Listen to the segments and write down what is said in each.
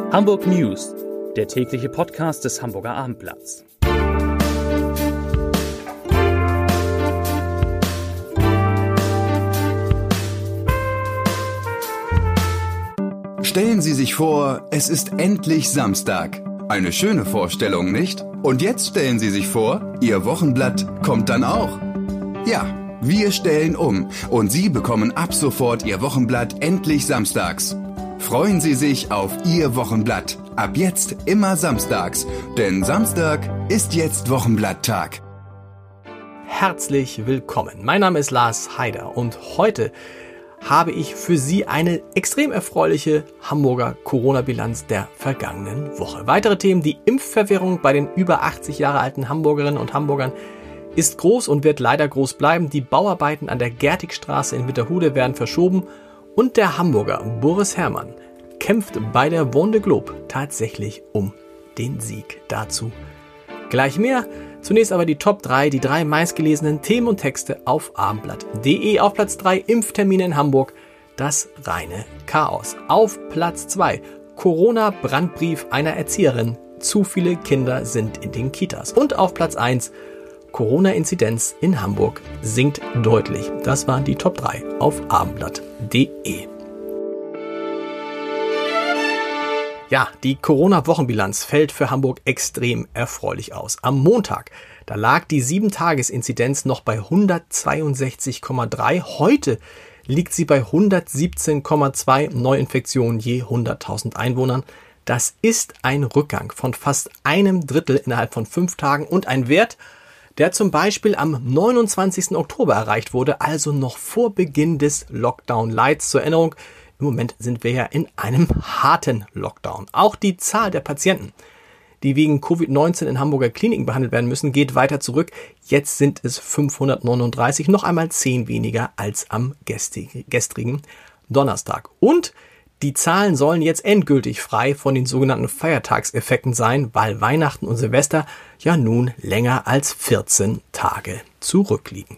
Hamburg News, der tägliche Podcast des Hamburger Abendblatts. Stellen Sie sich vor, es ist endlich Samstag. Eine schöne Vorstellung, nicht? Und jetzt stellen Sie sich vor, Ihr Wochenblatt kommt dann auch. Ja, wir stellen um und Sie bekommen ab sofort Ihr Wochenblatt endlich samstags. Freuen Sie sich auf Ihr Wochenblatt. Ab jetzt immer samstags, denn Samstag ist jetzt Wochenblatttag. Herzlich willkommen. Mein Name ist Lars Haider und heute habe ich für Sie eine extrem erfreuliche Hamburger Corona-Bilanz der vergangenen Woche. Weitere Themen: Die Impfverwirrung bei den über 80 Jahre alten Hamburgerinnen und Hamburgern ist groß und wird leider groß bleiben. Die Bauarbeiten an der Gertigstraße in Witterhude werden verschoben und der Hamburger Boris Herrmann kämpft bei der Vendée Globe tatsächlich um den Sieg. Dazu gleich mehr. Zunächst aber die Top 3, die 3 meistgelesenen Themen und Texte auf abendblatt.de. Auf Platz 3 Impftermine in Hamburg, das reine Chaos. Auf Platz 2 Corona-Brandbrief einer Erzieherin, zu viele Kinder sind in den Kitas. Und auf Platz 1 Corona-Inzidenz in Hamburg sinkt deutlich. Das waren die Top 3 auf abendblatt.de. Ja, die Corona-Wochenbilanz fällt für Hamburg extrem erfreulich aus. Am Montag, da lag die 7-Tages-Inzidenz noch bei 162,3. Heute liegt sie bei 117,2 Neuinfektionen je 100.000 Einwohnern. Das ist ein Rückgang von fast einem Drittel innerhalb von 5 Tagen und ein Wert, der zum Beispiel am 29. Oktober erreicht wurde, also noch vor Beginn des Lockdown-Lights. Zur Erinnerung: Im Moment sind wir ja in einem harten Lockdown. Auch die Zahl der Patienten, die wegen Covid-19 in Hamburger Kliniken behandelt werden müssen, geht weiter zurück. Jetzt sind es 539, noch einmal 10 weniger als am gestrigen Donnerstag. Und die Zahlen sollen jetzt endgültig frei von den sogenannten Feiertagseffekten sein, weil Weihnachten und Silvester ja nun länger als 14 Tage zurückliegen.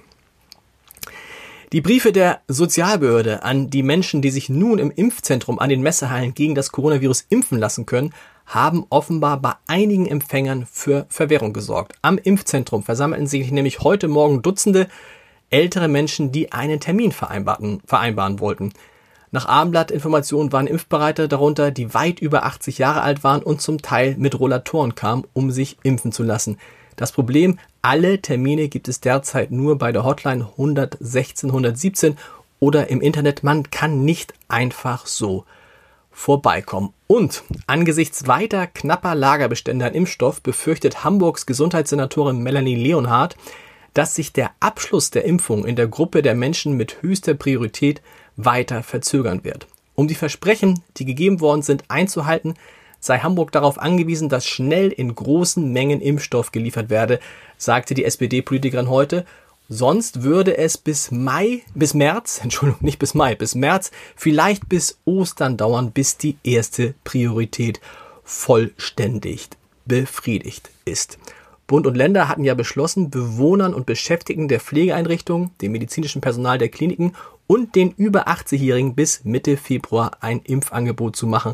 Die Briefe der Sozialbehörde an die Menschen, die sich nun im Impfzentrum an den Messehallen gegen das Coronavirus impfen lassen können, haben offenbar bei einigen Empfängern für Verwirrung gesorgt. Am Impfzentrum versammelten sich nämlich heute Morgen Dutzende ältere Menschen, die einen Termin vereinbaren wollten. Nach Abendblatt-Informationen waren Impfbereite darunter, die weit über 80 Jahre alt waren und zum Teil mit Rollatoren kamen, um sich impfen zu lassen. Das Problem: alle Termine gibt es derzeit nur bei der Hotline 116 117 oder im Internet. Man kann nicht einfach so vorbeikommen. Und angesichts weiter knapper Lagerbestände an Impfstoff befürchtet Hamburgs Gesundheitssenatorin Melanie Leonhardt, dass sich der Abschluss der Impfung in der Gruppe der Menschen mit höchster Priorität weiter verzögern wird. Um die Versprechen, die gegeben worden sind, einzuhalten, sei Hamburg darauf angewiesen, dass schnell in großen Mengen Impfstoff geliefert werde, sagte die SPD-Politikerin heute. Sonst würde es bis März, vielleicht bis Ostern dauern, bis die erste Priorität vollständig befriedigt ist. Bund und Länder hatten ja beschlossen, Bewohnern und Beschäftigten der Pflegeeinrichtungen, dem medizinischen Personal der Kliniken und den über 80-Jährigen bis Mitte Februar ein Impfangebot zu machen.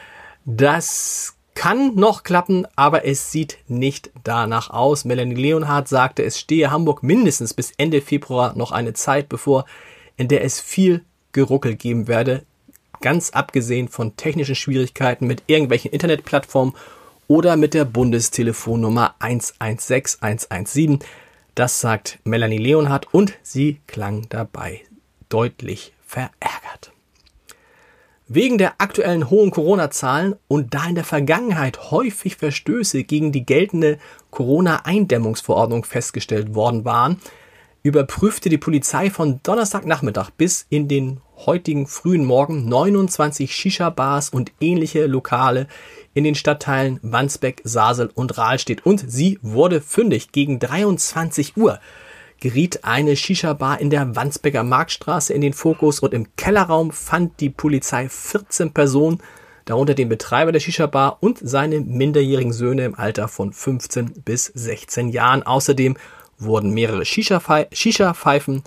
Das kann noch klappen, aber es sieht nicht danach aus. Melanie Leonhardt sagte, es stehe Hamburg mindestens bis Ende Februar noch eine Zeit bevor, in der es viel Geruckel geben werde, ganz abgesehen von technischen Schwierigkeiten mit irgendwelchen Internetplattformen oder mit der Bundestelefonnummer 116 117. Das sagt Melanie Leonhardt und sie klang dabei deutlich verärgert. Wegen der aktuellen hohen Corona-Zahlen und da in der Vergangenheit häufig Verstöße gegen die geltende Corona-Eindämmungsverordnung festgestellt worden waren, überprüfte die Polizei von Donnerstagnachmittag bis in den heutigen frühen Morgen 29 Shisha-Bars und ähnliche Lokale in den Stadtteilen Wandsbek, Sasel und Rahlstedt. Und sie wurde fündig. Gegen 23 Uhr geriet eine Shisha-Bar in der Wandsbeker Marktstraße in den Fokus und im Kellerraum fand die Polizei 14 Personen, darunter den Betreiber der Shisha-Bar und seine minderjährigen Söhne im Alter von 15 bis 16 Jahren. Außerdem wurden mehrere Shisha-Pfeifen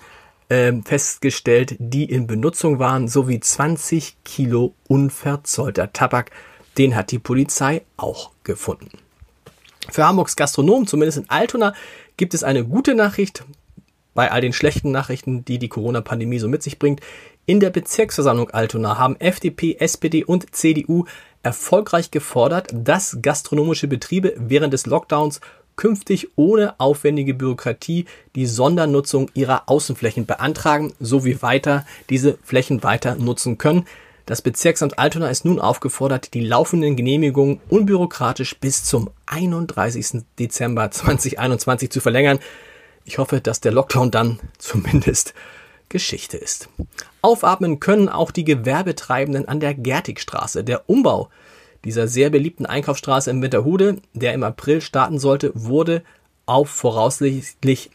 festgestellt, die in Benutzung waren, sowie 20 Kilo unverzollter Tabak, Den hat die Polizei auch gefunden. Für Hamburgs Gastronomen, zumindest in Altona, gibt es eine gute Nachricht. Bei all den schlechten Nachrichten, die die Corona-Pandemie so mit sich bringt. In der Bezirksversammlung Altona haben FDP, SPD und CDU erfolgreich gefordert, dass gastronomische Betriebe während des Lockdowns künftig ohne aufwendige Bürokratie die Sondernutzung ihrer Außenflächen beantragen, sowie weiter diese Flächen weiter nutzen können. Das Bezirksamt Altona ist nun aufgefordert, die laufenden Genehmigungen unbürokratisch bis zum 31. Dezember 2021 zu verlängern. Ich hoffe, dass der Lockdown dann zumindest Geschichte ist. Aufatmen können auch die Gewerbetreibenden an der Gertigstraße. Der Umbau dieser sehr beliebten Einkaufsstraße in Winterhude, der im April starten sollte, wurde auf voraussichtlich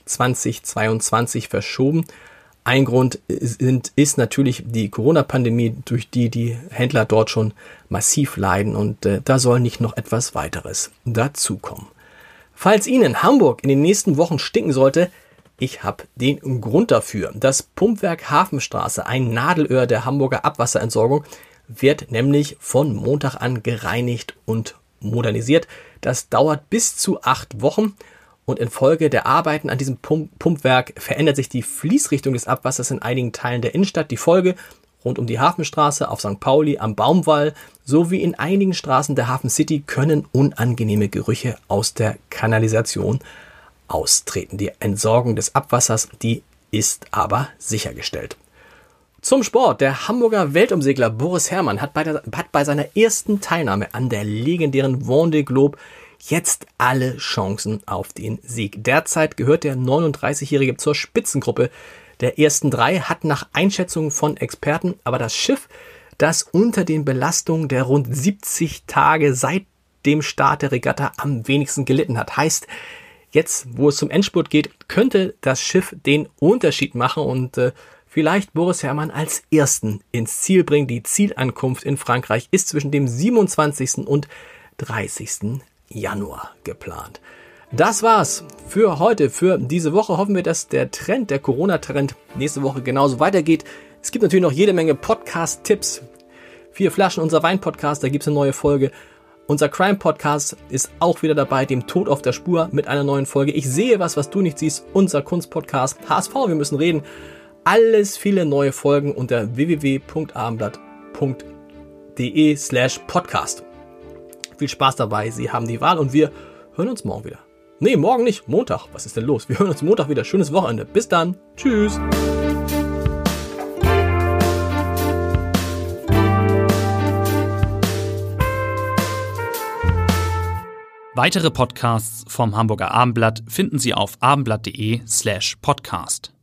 2022 verschoben. Ein Grund ist natürlich die Corona-Pandemie, durch die Händler dort schon massiv leiden, und da soll nicht noch etwas weiteres dazukommen. Falls Ihnen Hamburg in den nächsten Wochen stinken sollte, ich habe den Grund dafür. Das Pumpwerk Hafenstraße, ein Nadelöhr der Hamburger Abwasserentsorgung, wird nämlich von Montag an gereinigt und modernisiert. Das dauert bis zu 8 Wochen und infolge der Arbeiten an diesem Pumpwerk verändert sich die Fließrichtung des Abwassers in einigen Teilen der Innenstadt. Die Folge: rund um die Hafenstraße, auf St. Pauli, am Baumwall sowie in einigen Straßen der Hafen City können unangenehme Gerüche aus der Kanalisation austreten. Die Entsorgung des Abwassers, die ist aber sichergestellt. Zum Sport. Der Hamburger Weltumsegler Boris Herrmann hat bei seiner ersten Teilnahme an der legendären Vendée Globe jetzt alle Chancen auf den Sieg. Derzeit gehört der 39-Jährige zur Spitzengruppe der ersten 3, hat nach Einschätzung von Experten aber das Schiff, das unter den Belastungen der rund 70 Tage seit dem Start der Regatta am wenigsten gelitten hat. Heißt, jetzt, wo es zum Endspurt geht, könnte das Schiff den Unterschied machen und vielleicht Boris Herrmann als Ersten ins Ziel bringen. Die Zielankunft in Frankreich ist zwischen dem 27. und 30. Januar geplant. Das war's für heute, für diese Woche. Hoffen wir, dass der Corona-Trend nächste Woche genauso weitergeht. Es gibt natürlich noch jede Menge Podcast-Tipps. 4 Flaschen, unser Wein-Podcast, da gibt's eine neue Folge. Unser Crime-Podcast ist auch wieder dabei, dem Tod auf der Spur, mit einer neuen Folge. Ich sehe was du nicht siehst. Unser Kunst-Podcast, HSV, wir müssen reden. Alles viele neue Folgen unter www.abendblatt.de/podcast. Viel Spaß dabei, Sie haben die Wahl und wir hören uns morgen wieder. Nee, morgen nicht, Montag. Was ist denn los? Wir hören uns Montag wieder. Schönes Wochenende. Bis dann. Tschüss. Weitere Podcasts vom Hamburger Abendblatt finden Sie auf abendblatt.de/podcast.